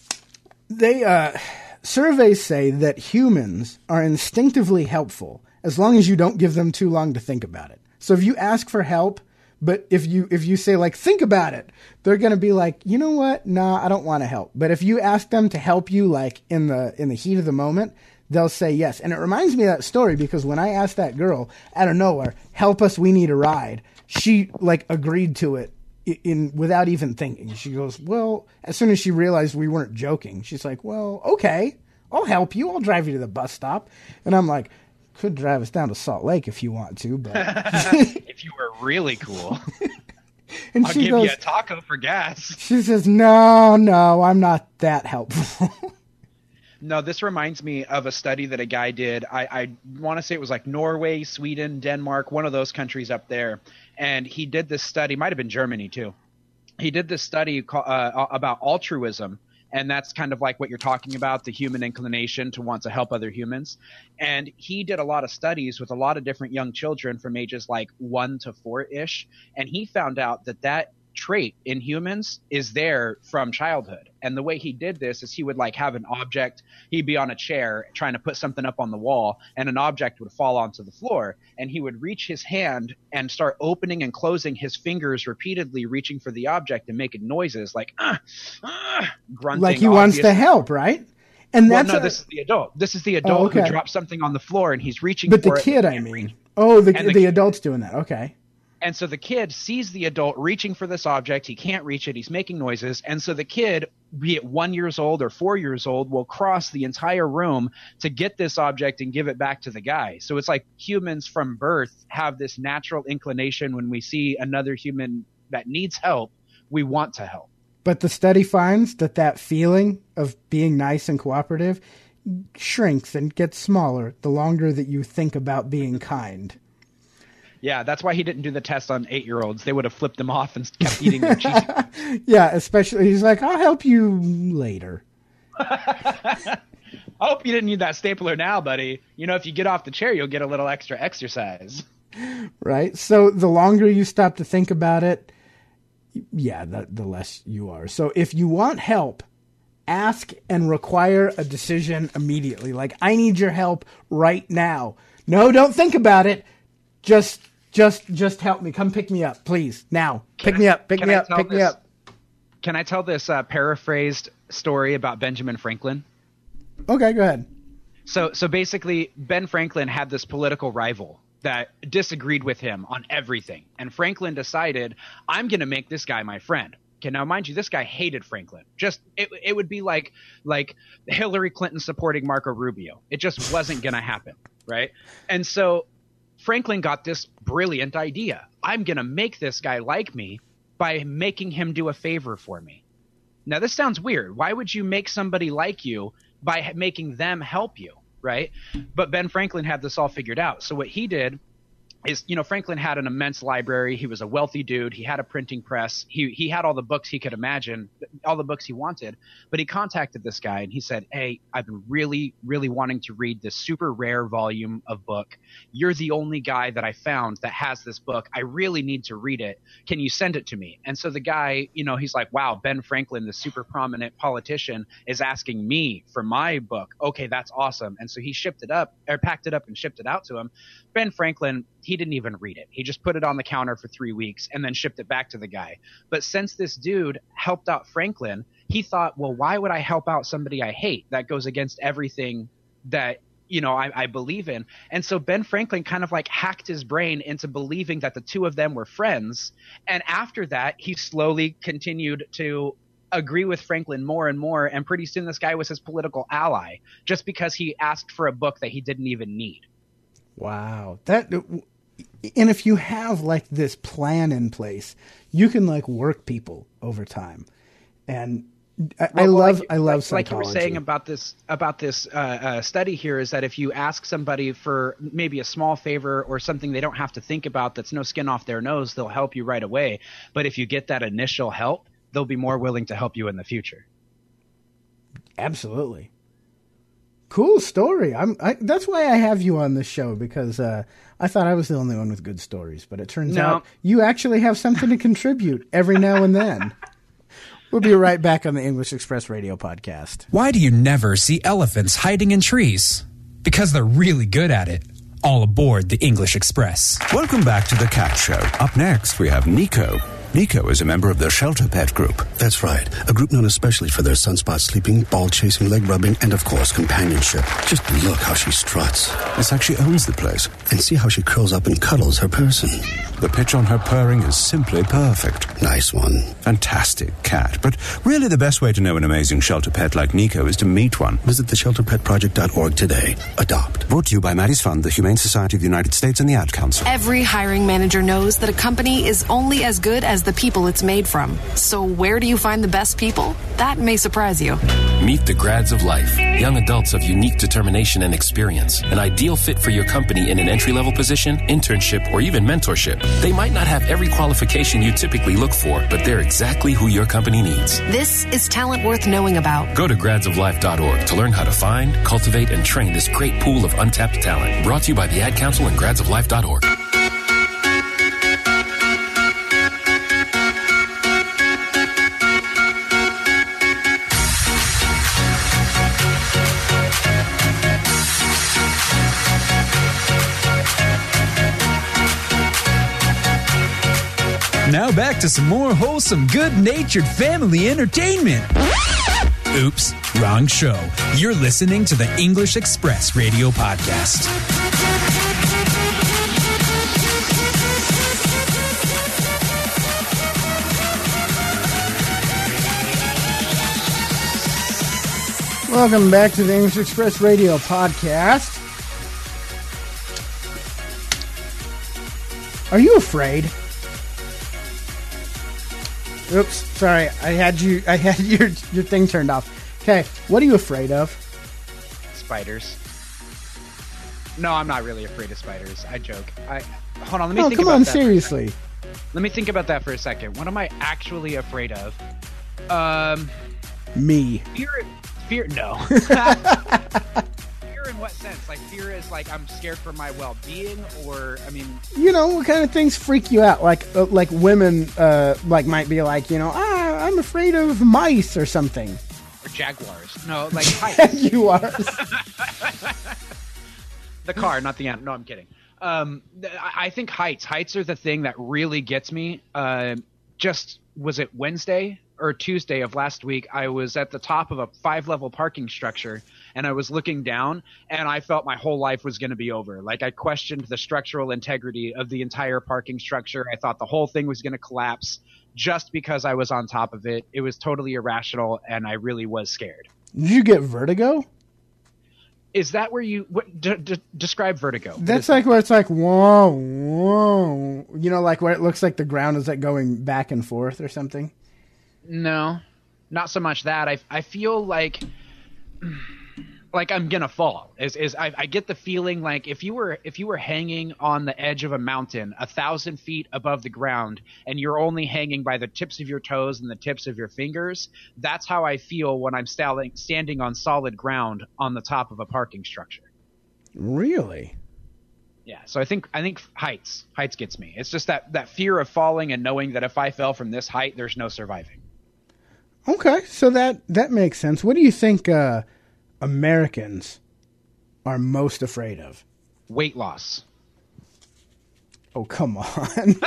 surveys say that humans are instinctively helpful as long as you don't give them too long to think about it. So if you ask for help, but if you say, like, think about it, they're going to be like, you know what? Nah, I don't want to help. But if you ask them to help you, like, in the heat of the moment, they'll say yes. And it reminds me of that story, because when I asked that girl out of nowhere, help us, we need a ride, she, like, agreed to it without even thinking. She goes, well, as soon as she realized we weren't joking, she's like, well, okay, I'll help you. I'll drive you to the bus stop. And I'm like, could drive us down to Salt Lake if you want to, but if you were really cool, and I'll give you a taco for gas. She says, no, I'm not that helpful. No, this reminds me of a study that a guy did. I want to say it was like Norway, Sweden, Denmark, one of those countries up there. And he did this study, might have been Germany too. He did this study about altruism. And that's kind of like what you're talking about, the human inclination to want to help other humans. And he did a lot of studies with a lot of different young children from ages like 1 to 4-ish. And he found out that trait in humans is there from childhood. And the way he did this is he would like have an object. He'd be on a chair trying to put something up on the wall, and an object would fall onto the floor, and he would reach his hand and start opening and closing his fingers repeatedly, reaching for the object and making noises like grunting, like he wants to help, right? And that's this is the adult. This is the adult who dropped something on the floor and he's reaching for it. But the kid, I mean. Oh, the adult's doing that. Okay. And so the kid sees the adult reaching for this object. He can't reach it. He's making noises. And so the kid, be it 1 year old or 4 years old, will cross the entire room to get this object and give it back to the guy. So it's like humans from birth have this natural inclination when we see another human that needs help, we want to help. But the study finds that feeling of being nice and cooperative shrinks and gets smaller the longer that you think about being kind. Yeah, that's why he didn't do the test on 8-year-olds. They would have flipped them off and kept eating their cheese. Yeah, especially he's like, I'll help you later. I hope you didn't need that stapler now, buddy. You know, if you get off the chair, you'll get a little extra exercise. Right? So the longer you stop to think about it, yeah, the less you are. So if you want help, ask and require a decision immediately. Like, I need your help right now. No, don't think about it. Just help me. Come pick me up, please. Now. Pick me up. Pick me up. Can I tell this paraphrased story about Benjamin Franklin? Okay, go ahead. So basically, Ben Franklin had this political rival that disagreed with him on everything. And Franklin decided, I'm going to make this guy my friend. Okay, now mind you, this guy hated Franklin. Just it would be like Hillary Clinton supporting Marco Rubio. It just wasn't going to happen, right? And so Franklin got this brilliant idea. I'm going to make this guy like me by making him do a favor for me. Now, this sounds weird. Why would you make somebody like you by making them help you, right? But Ben Franklin had this all figured out. So what he did is, you know, Franklin had an immense library. He was a wealthy dude. He had a printing press. He had all the books he could imagine, all the books he wanted. But he contacted this guy and he said, hey, I've been really, really wanting to read this super rare volume of book. You're the only guy that I found that has this book. I really need to read it. Can you send it to me? And so the guy, you know, he's like, wow, Ben Franklin, the super prominent politician, is asking me for my book. Okay, that's awesome. And so he packed it up and shipped it out to him. Ben Franklin, he didn't even read it. He just put it on the counter for 3 weeks and then shipped it back to the guy. But since this dude helped out Franklin, he thought, well, why would I help out somebody I hate? That goes against everything that, you know, I believe in. And so Ben Franklin kind of like hacked his brain into believing that the two of them were friends. And after that, he slowly continued to agree with Franklin more and more. And pretty soon this guy was his political ally just because he asked for a book that he didn't even need. Wow. And if you have like this plan in place, you can like work people over time. And I love psychology. Like you were saying about this study here is that if you ask somebody for maybe a small favor or something they don't have to think about, that's no skin off their nose, they'll help you right away. But if you get that initial help, they'll be more willing to help you in the future. Absolutely. Cool story. That's why I have you on this show, because I thought I was the only one with good stories, but it turns out you actually have something to contribute every now and then. We'll be right back on the English Express Radio Podcast. Why do you never see elephants hiding in trees? Because they're really good at it. All aboard the English Express. Welcome back to the Cat Show. Up next, we have Nico. Nico is a member of the Shelter Pet Group. That's right. A group known especially for their sunspot sleeping, ball chasing, leg rubbing, and of course, companionship. Just look how she struts. It's like she owns the place. And see how she curls up and cuddles her person. The pitch on her purring is simply perfect. Nice one. Fantastic cat. But really the best way to know an amazing shelter pet like Nico is to meet one. Visit theshelterpetproject.org today. Adopt. Brought to you by Maddie's Fund, the Humane Society of the United States, and the Ad Council. Every hiring manager knows that a company is only as good as the people it's made from. So where do you find the best people? That may surprise you. Meet the grads of life, young adults of unique determination and experience, an ideal fit for your company in an entry-level position, internship, or even mentorship. They might not have every qualification you typically look for, but they're exactly who your company needs. This is talent worth knowing about. Go to gradsoflife.org to learn how to find, cultivate, and train this great pool of untapped talent. Brought to you by the Ad Council and gradsoflife.org. Now back to some more wholesome, good-natured family entertainment. Oops, wrong show. You're listening to the English Express Radio Podcast. Welcome back to the English Express Radio podcast. Are you afraid? Oops, sorry. I had your thing turned off. Okay, what are you afraid of? Spiders. No, I'm not really afraid of spiders. I joke. Hold on, let me think come about on, that. seriously. Let me think about that for a second. What am I actually afraid of? Me. Fear, no. Fear in what sense? Like, fear is like I'm scared for my well-being, or, I mean... You know, what kind of things freak you out? Like women, might be like, I'm afraid of mice or something. Or jaguars. No, like heights. Jaguars. The car, not the animal. No, I'm kidding. I think heights. Heights are the thing that really gets me. Was it Wednesday or Tuesday of last week? I was at the top of a 5-level parking structure, and I was looking down, and I felt my whole life was going to be over. Like, I questioned the structural integrity of the entire parking structure. I thought the whole thing was going to collapse just because I was on top of it. It was totally irrational, and I really was scared. Did you get vertigo? Is that where you describe vertigo? That's like where it's like, whoa, whoa. You know, like where it looks like the ground is like going back and forth or something? No, not so much that. I feel like I'm gonna fall. I get the feeling like if you were hanging on the edge of a mountain 1,000 feet above the ground and you're only hanging by the tips of your toes and the tips of your fingers, that's how I feel when I'm standing on solid ground on the top of a parking structure. Really? Yeah. So I think heights gets me. It's just that fear of falling and knowing that if I fell from this height, there's no surviving. Okay, so that makes sense. What do you think Americans are most afraid of? Weight loss. Oh, come on.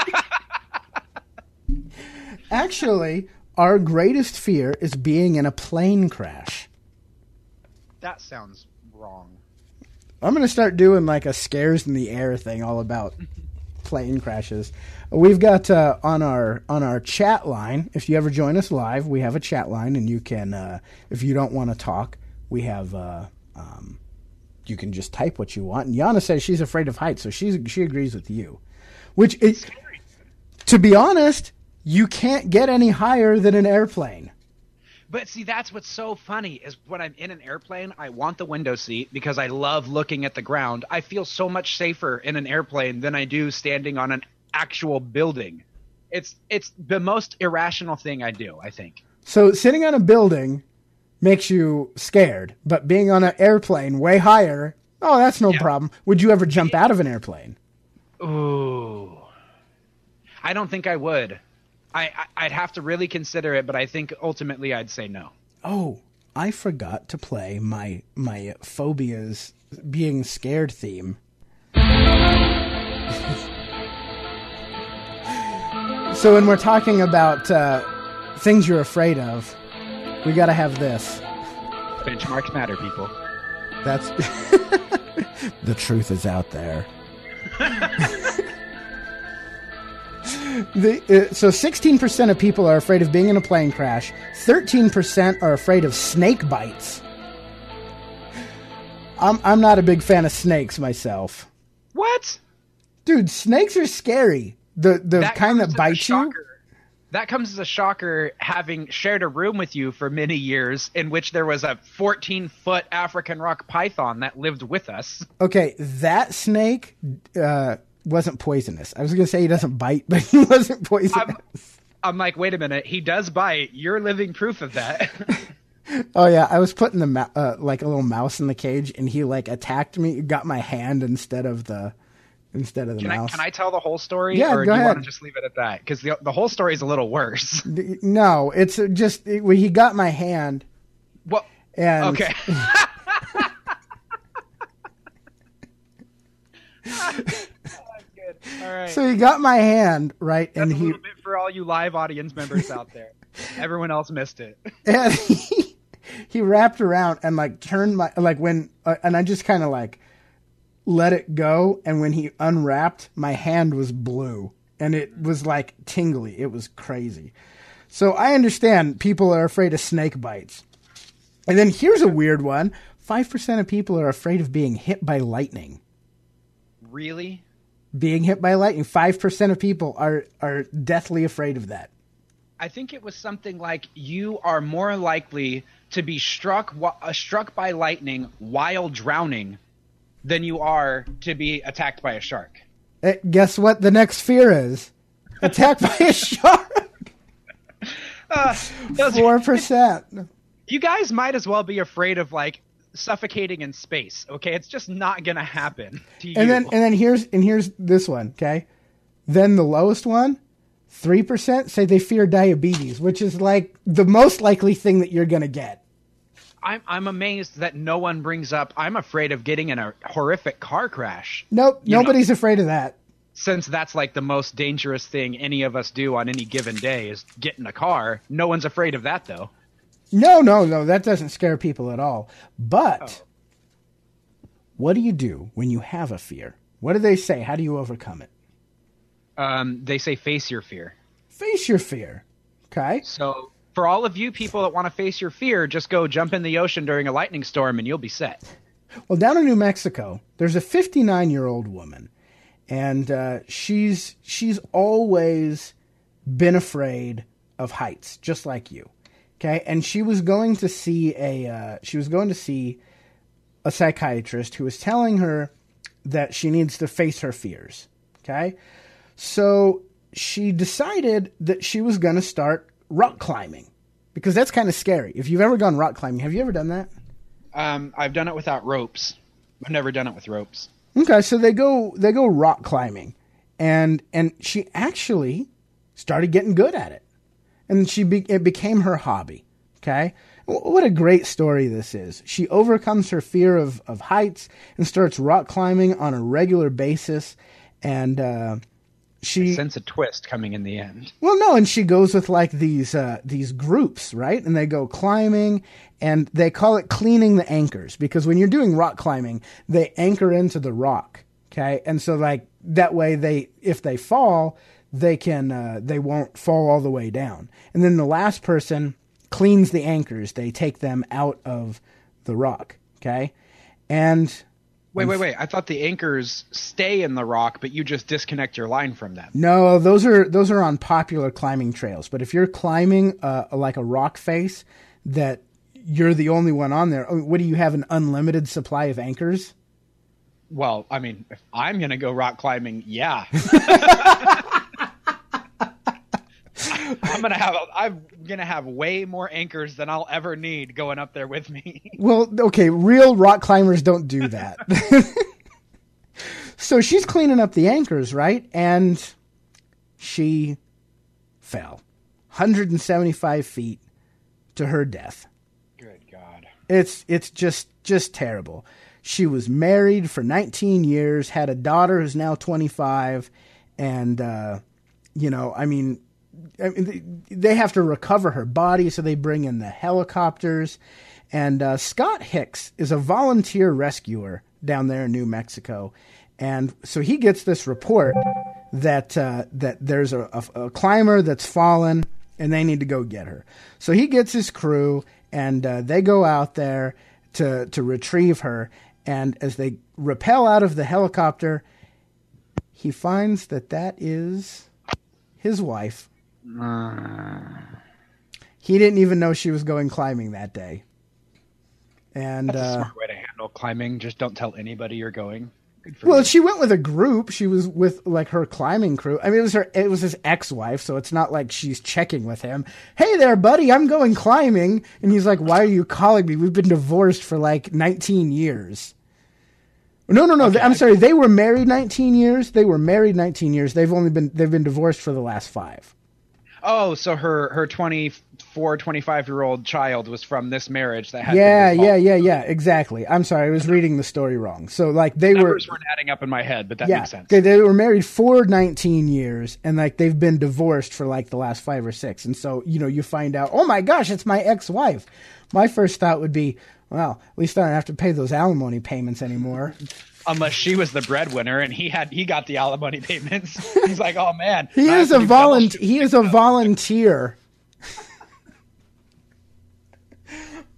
Actually, our greatest fear is being in a plane crash. That sounds wrong. I'm going to start doing like a scares in the air thing all about plane crashes. We've got on our chat line, if you ever join us live, we have a chat line, and you can, if you don't want to talk, we have, you can just type what you want. And Yana says she's afraid of heights, so she agrees with you. Which, to be honest, you can't get any higher than an airplane. But see, that's what's so funny is when I'm in an airplane, I want the window seat because I love looking at the ground. I feel so much safer in an airplane than I do standing on an actual building. It's the most irrational thing I do, I think. So sitting on a building makes you scared, but being on an airplane way higher, that's no problem. Would you ever jump out of an airplane? Ooh. I don't think I would. I'd have to really consider it, but I think ultimately I'd say no. Oh, I forgot to play my phobias being scared theme. So when we're talking about things you're afraid of, we got to have this. Benchmarks matter, people. That's the truth is out there. So 16% of people are afraid of being in a plane crash. 13% are afraid of snake bites. I'm not a big fan of snakes myself. What? Dude, snakes are scary. The kind that bite you. That comes as a shocker, having shared a room with you for many years in which there was a 14-foot African rock python that lived with us. Okay, that snake wasn't poisonous. I was going to say he doesn't bite, but he wasn't poisonous. I'm like, wait a minute. He does bite. You're living proof of that. Oh, yeah. I was putting like a little mouse in the cage, and he like attacked me, got my hand instead of the mouse. Can I tell the whole story? Yeah, or go do you ahead. want to just leave it at that? Because the whole story is a little worse. No, it's just he got my hand. What? And okay. All right. So he got my hand, right? That's a little bit for all you live audience members out there. Everyone else missed it. And he wrapped around and like turned my and I just kind of like let it go, and when he unwrapped, my hand was blue and it was like tingly. It was crazy. So I understand people are afraid of snake bites. And then here's a weird one. 5% of people are afraid of being hit by lightning. Really? Being hit by lightning. 5% of people are deathly afraid of that. I think it was something like you are more likely to be struck by lightning while drowning than you are to be attacked by a shark. Guess what the next fear is? Attacked by a shark. 4%. You guys might as well be afraid of like suffocating in space. Okay, it's just not gonna happen to you. And then here's this one. Okay, then the lowest one, 3% say they fear diabetes, which is like the most likely thing that you're gonna get. I'm amazed that no one brings up. I'm afraid of getting in a horrific car crash. Nope, nobody's afraid of that. Since that's like the most dangerous thing any of us do on any given day is get in a car. No one's afraid of that though. No, that doesn't scare people at all. But what do you do when you have a fear? What do they say? How do you overcome it? They say face your fear. Face your fear. Okay. So for all of you people that want to face your fear, just go jump in the ocean during a lightning storm and you'll be set. Well, down in New Mexico, there's a 59-year-old woman, and she's always been afraid of heights, just like you. Okay, and she was going to see a psychiatrist who was telling her that she needs to face her fears. Okay, so she decided that she was going to start rock climbing because that's kind of scary. If you've ever gone rock climbing, have you ever done that? I've done it without ropes. I've never done it with ropes. Okay, so they go rock climbing, and she actually started getting good at it. And it became her hobby, okay? What a great story this is. She overcomes her fear of heights and starts rock climbing on a regular basis. And she... I sense a twist coming in the end. Well, no, and she goes with like these groups, right? And they go climbing, and they call it cleaning the anchors. Because when you're doing rock climbing, they anchor into the rock, okay? And so like that way if they fall... they won't fall all the way down. And then the last person cleans the anchors. They take them out of the rock. Okay. And wait. I thought the anchors stay in the rock, but you just disconnect your line from them. No, those are on popular climbing trails. But if you're climbing like a rock face that you're the only one on there, what do you have, an unlimited supply of anchors? Well, I mean, if I'm going to go rock climbing, yeah. I'm gonna have way more anchors than I'll ever need going up there with me. Well, okay, real rock climbers don't do that. So she's cleaning up the anchors, right? And she fell 175 feet to her death. Good God. It's just terrible. She was married for 19 years, had a daughter who's now 25, and they have to recover her body, so they bring in the helicopters. And Scott Hicks is a volunteer rescuer down there in New Mexico. And so he gets this report that there's a climber that's fallen, and they need to go get her. So he gets his crew, and they go out there to retrieve her. And as they rappel out of the helicopter, he finds that is his wife. He didn't even know she was going climbing that day. And that's a smart way to handle climbing. Just don't tell anybody you're going. Well, she went with a group. She was with like her climbing crew. I mean, it was his ex-wife, so it's not like she's checking with him. Hey there, buddy, I'm going climbing. And he's like, why are you calling me? We've been divorced for like 19 years. No. Okay. I'm sorry. They were married 19 years. They've been divorced for the last 5. Oh, so her 24, 25-year-old child was from this marriage that had Yeah, exactly. I'm sorry, I was reading the story wrong. So like numbers weren't adding up in my head, but that makes sense. They were married for 19 years, and like they've been divorced for like the last 5 or 6. And so, you find out, oh my gosh, it's my ex-wife. My first thought would be, well, at least I don't have to pay those alimony payments anymore. Unless she was the breadwinner and he got the alimony payments. He's like, oh man. He is a volunteer. Oh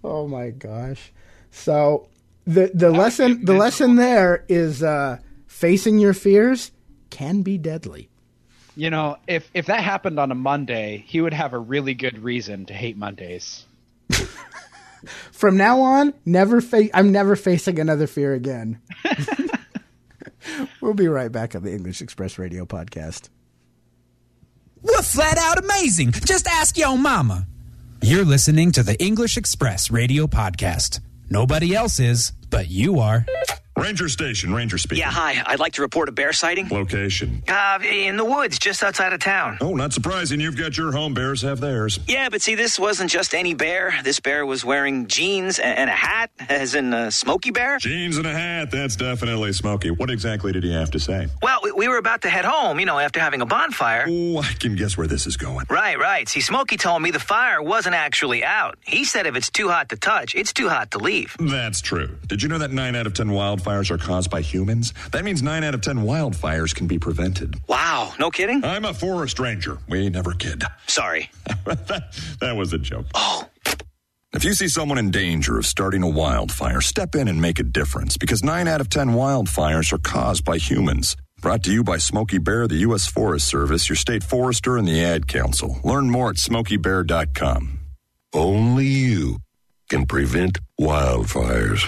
Oh my gosh. So the lesson there is facing your fears can be deadly. You know, if that happened on a Monday, he would have a really good reason to hate Mondays. From now on, I'm never facing another fear again. We'll be right back on the English Express Radio podcast. We're flat out amazing. Just ask your mama. You're listening to the English Express Radio podcast. Nobody else is, but you are. Ranger Station, Ranger speaking. Yeah, hi. I'd like to report a bear sighting. Location. In the woods, just outside of town. Oh, not surprising. You've got your home. Bears have theirs. Yeah, but see, this wasn't just any bear. This bear was wearing jeans and a hat, as in Smokey Bear. Jeans and a hat. That's definitely Smokey. What exactly did he have to say? Well, we were about to head home, after having a bonfire. Oh, I can guess where this is going. Right. See, Smokey told me the fire wasn't actually out. He said if it's too hot to touch, it's too hot to leave. That's true. Did you know that 9 out of 10 wildfires are caused by humans? That means 9 out of 10 wildfires can be prevented. Wow, no kidding? I'm a forest ranger. We never kid. Sorry. that was a joke. Oh. If you see someone in danger of starting a wildfire, step in and make a difference, because 9 out of 10 wildfires are caused by humans. Brought to you by Smokey Bear, the U.S. Forest Service, your state forester, and the Ad Council. Learn more at smokeybear.com. Only you can prevent wildfires.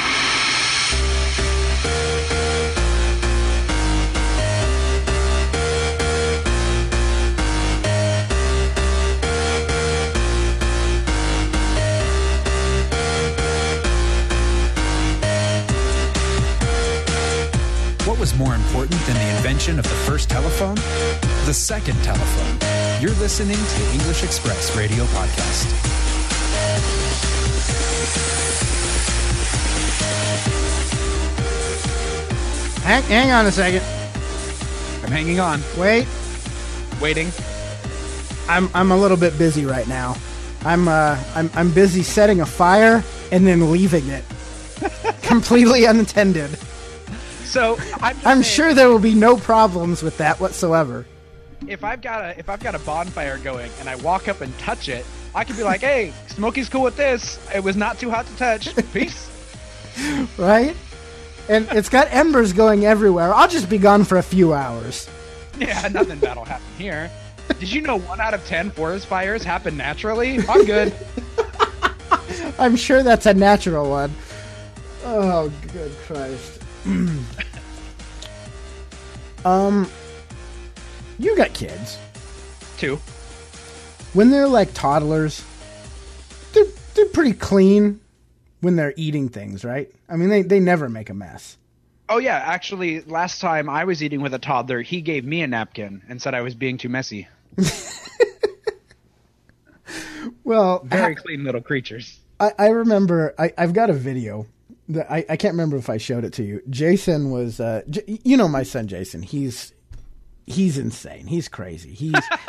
What was more important than the invention of the first telephone? The second telephone. You're listening to the English Express Radio podcast. Hang on a second. I'm hanging on. Waiting. I'm a little bit busy right now. I'm busy setting a fire and then leaving it completely unattended. So I'm sure there will be no problems with that whatsoever. If I've got a bonfire going and I walk up and touch it, I could be like, "Hey, Smokey's cool with this. It was not too hot to touch. Peace." Right? And it's got embers going everywhere. I'll just be gone for a few hours. Yeah, nothing bad'll happen here. Did you know 1 out of 10 forest fires happen naturally? I'm good. I'm sure that's a natural one. Oh, good Christ. You got kids. 2. When they're like toddlers, they're pretty clean when they're eating things, right? I mean, they never make a mess. Oh, yeah. Actually, last time I was eating with a toddler, he gave me a napkin and said I was being too messy. Well, very clean little creatures. I remember, I've got a video. I can't remember if I showed it to you. Jason was, my son Jason. He's insane. He's crazy.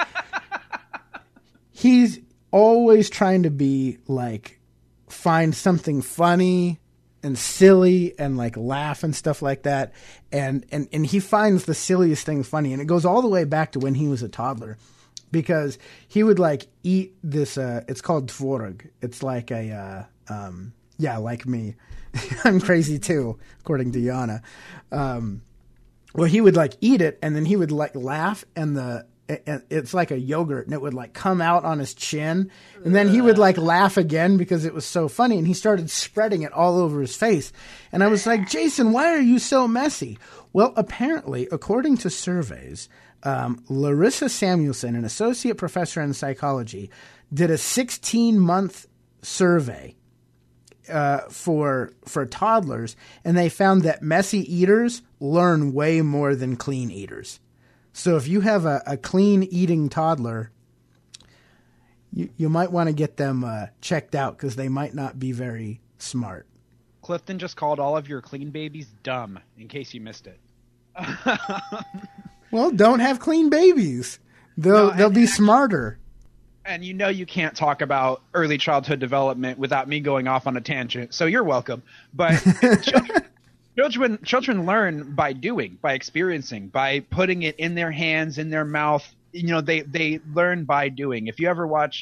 He's always trying to be like, find something funny and silly and like laugh and stuff like that. And he finds the silliest thing funny. And it goes all the way back to when he was a toddler, because he would like eat this, it's called tvorog. It's like like me. I'm crazy too, according to Yana. Well, he would like eat it and then he would like laugh and it's like a yogurt and it would like come out on his chin and then he would like laugh again because it was so funny and he started spreading it all over his face. And I was like, Jason, why are you so messy? Well, apparently, according to surveys, Larissa Samuelson, an associate professor in psychology, did a 16-month survey for toddlers, and they found that messy eaters learn way more than clean eaters. So if you have a clean eating toddler, you might want to get them checked out because they might not be very smart. Clifton just called all of your clean babies dumb, in case you missed it. Well, don't have clean babies. They'll be smarter. And you can't talk about early childhood development without me going off on a tangent, so you're welcome. But children learn by doing, by experiencing, by putting it in their hands, in their mouth. They learn by doing. If you ever watch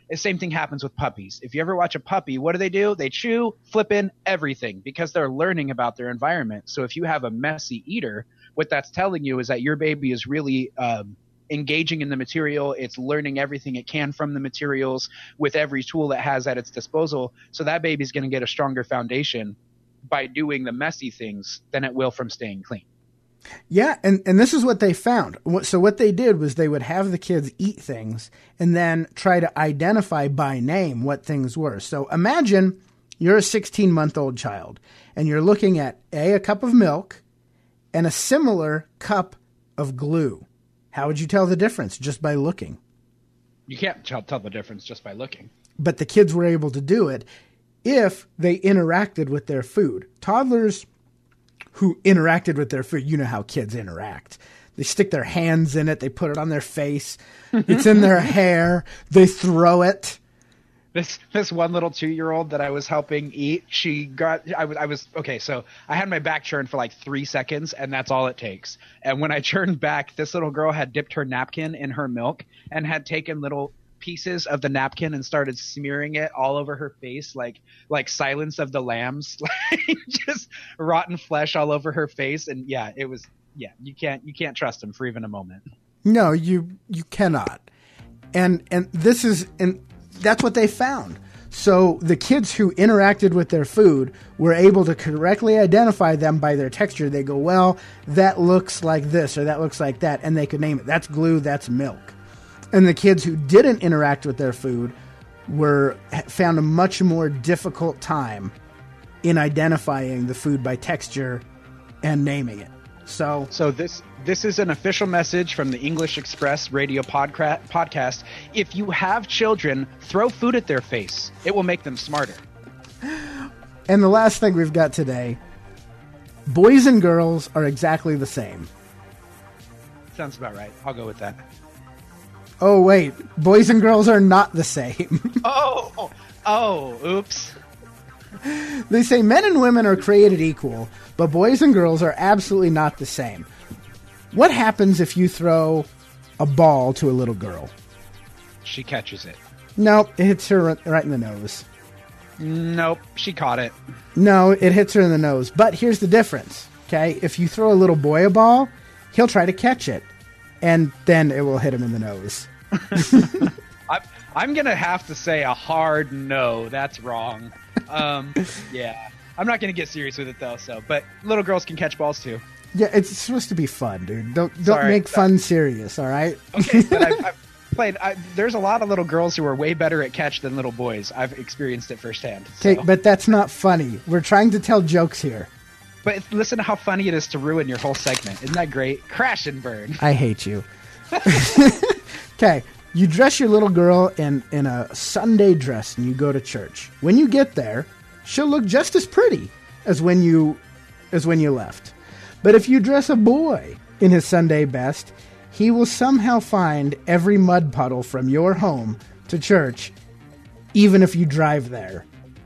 The same thing happens with puppies. If you ever watch a puppy, what do? They chew, flipping everything because they're learning about their environment. So if you have a messy eater, what that's telling you is that your baby is really engaging in the material. It's learning everything it can from the materials with every tool it has at its disposal. So that baby's going to get a stronger foundation by doing the messy things than it will from staying clean. Yeah, and this is what they found. So what they did was they would have the kids eat things and then try to identify by name what things were. So imagine you're a 16-month-old child and you're looking at a cup of milk and a similar cup of glue. How would you tell the difference? Just by looking. You can't tell the difference just by looking. But the kids were able to do it if they interacted with their food. Toddlers who interacted with their food, you know how kids interact. They stick their hands in it. They put it on their face. It's in their hair. They throw it. This one little 2-year-old that I was helping eat, so I had my back turned for like 3 seconds, and that's all it takes. And when I turned back, this little girl had dipped her napkin in her milk and had taken little pieces of the napkin and started smearing it all over her face, like Silence of the Lambs, like just rotten flesh all over her face. And you can't trust him for even a moment. No, you cannot. And that's what they found. So the kids who interacted with their food were able to correctly identify them by their texture. They go, well, that looks like this or that looks like that, and they could name it. That's glue, that's milk. And the kids who didn't interact with their food found a much more difficult time in identifying the food by texture and naming it. So this is an official message from the English Express Radio podcast. If you have children, throw food at their face. It will make them smarter. And the last thing we've got today, boys and girls are exactly the same. Sounds about right. I'll go with that. Oh, wait. Boys and girls are not the same. Oops. They say men and women are created equal, but boys and girls are absolutely not the same. What happens if you throw a ball to a little girl? She catches it. Nope, it hits her right in the nose. Nope, she caught it. No, it hits her in the nose. But here's the difference, okay? If you throw a little boy a ball, he'll try to catch it, and then it will hit him in the nose. I'm going to have to say a hard no. That's wrong. Yeah. I'm not going to get serious with it, though. But little girls can catch balls, too. Yeah, it's supposed to be fun, dude. Don't make fun serious, all right? Okay, but I've played. There's a lot of little girls who are way better at catch than little boys. I've experienced it firsthand. Okay, so. But that's not funny. We're trying to tell jokes here. But listen to how funny it is to ruin your whole segment. Isn't that great? Crash and burn. I hate you. Okay, you dress your little girl in a Sunday dress and you go to church. When you get there, she'll look just as pretty as when you left. But if you dress a boy in his Sunday best, he will somehow find every mud puddle from your home to church, even if you drive there.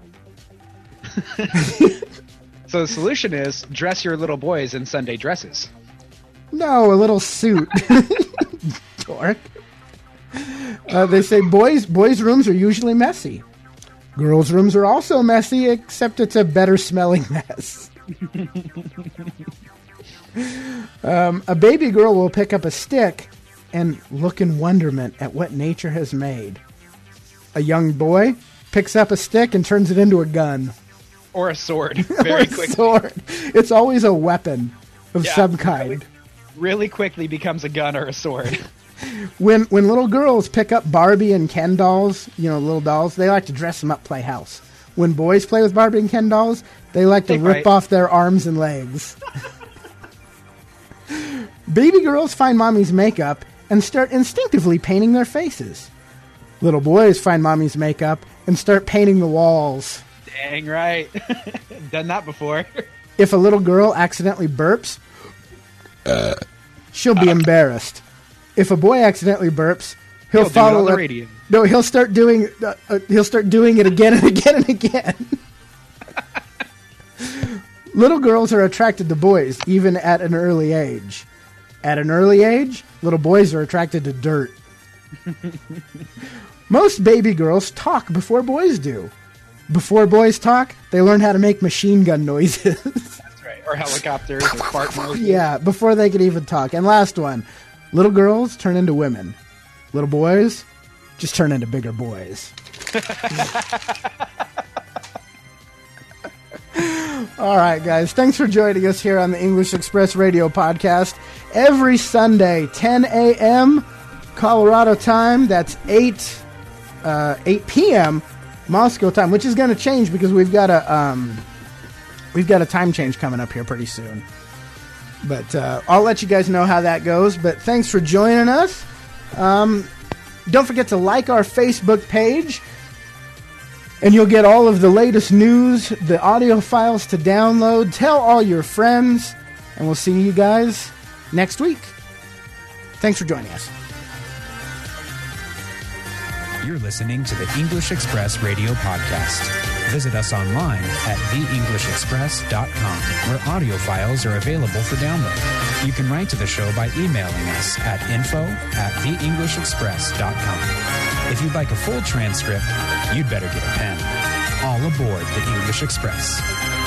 So the solution is dress your little boys in Sunday dresses. No, a little suit. Dork. They say boys' rooms are usually messy. Girls' rooms are also messy, except it's a better smelling mess. A baby girl will pick up a stick and look in wonderment at what nature has made. A young boy picks up a stick and turns it into a gun. Or a sword. Very quickly. Sword. It's always a weapon of some kind. Really quickly becomes a gun or a sword. When little girls pick up Barbie and Ken dolls, little dolls, they like to dress them up, play house. When boys play with Barbie and Ken dolls, they like to rip off their arms and legs. Baby girls find mommy's makeup and start instinctively painting their faces. Little boys find mommy's makeup and start painting the walls. Dang right. Done that before. If a little girl accidentally burps, she'll be embarrassed. If a boy accidentally burps, he'll follow it on the radio. No, he'll start doing it again and again and again. Little girls are attracted to boys even at an early age. At an early age, little boys are attracted to dirt. Most baby girls talk before boys do. Before boys talk, they learn how to make machine gun noises. That's right. Or helicopters or fart noises. Yeah, before they could even talk. And last one, little girls turn into women. Little boys just turn into bigger boys. All right, guys. Thanks for joining us here on the English Express Radio Podcast. Every Sunday, 10 a.m. Colorado time. That's 8 p.m. Moscow time, which is going to change because we've got a time change coming up here pretty soon. But I'll let you guys know how that goes. But thanks for joining us. Don't forget to like our Facebook page, and you'll get all of the latest news, the audio files to download. Tell all your friends, and we'll see you guys next week. Thanks for joining us. You're listening to the English Express Radio Podcast. Visit us online at theenglishexpress.com, where audio files are available for download. You can write to the show by emailing us at info@theenglishexpress.com. If you'd like a full transcript, you'd better get a pen. All aboard the English Express.